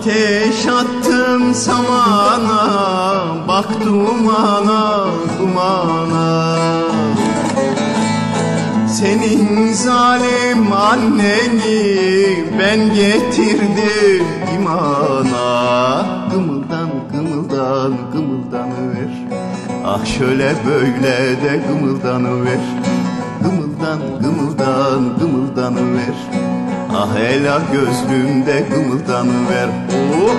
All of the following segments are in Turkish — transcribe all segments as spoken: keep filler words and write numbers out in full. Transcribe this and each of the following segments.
Ateş attım samana, bak dumana, dumana. Senin zalim anneni ben getirdim imana. Gımıldan gımıldan gımıldanıver, ah şöyle böyle de gımıldanıver. Gımıldan gımıldan gımıldanıver, ah ela gözlümde gımıldanıver. Oh!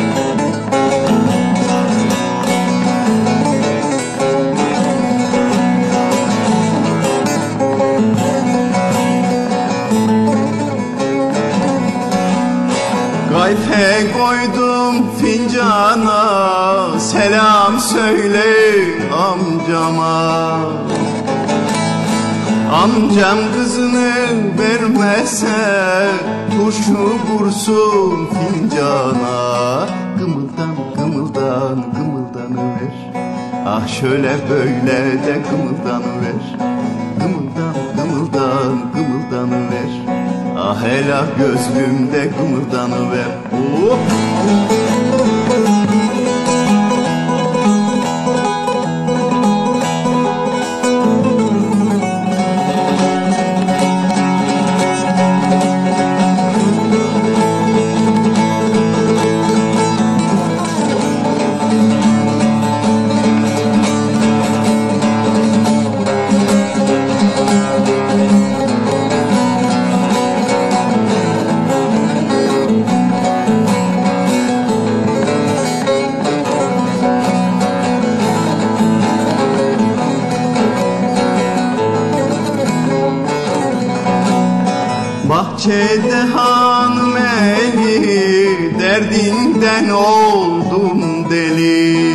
Kayfe koydum fincana, selam söyle amcama. Amcam kızını vermezse turşu vursun fincana. Gımıldan gımıldan gımıldanıver, ah şöyle böyle de gımıldanıver. Gımıldan gımıldan gımıldanıver, ah ela gözlümde gımıldanıver. Oh! Bahçede hanım eli, derdinden oldum deli.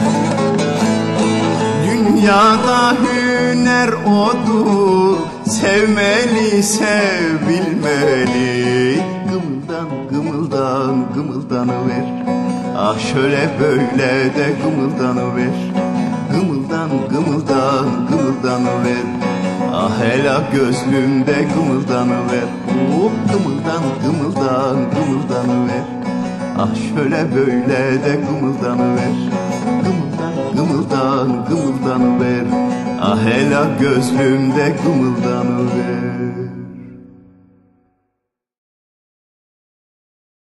Dünyada hüner odur, sevmeli sevilmeli. Gımıldan gımıldan gımıldanıver, ah şöyle böyle de gımıldanıver. Gımıldan gımıldan gımıldanıver, ah ela gözlümde gımıldanıver. Oh, gımıldan gımıldan gımıldanıver, ah şöyle böyle de gımıldanıver. Gımıldan gımıldan gımıldanıver, ah ela gözlümde gımıldanıver.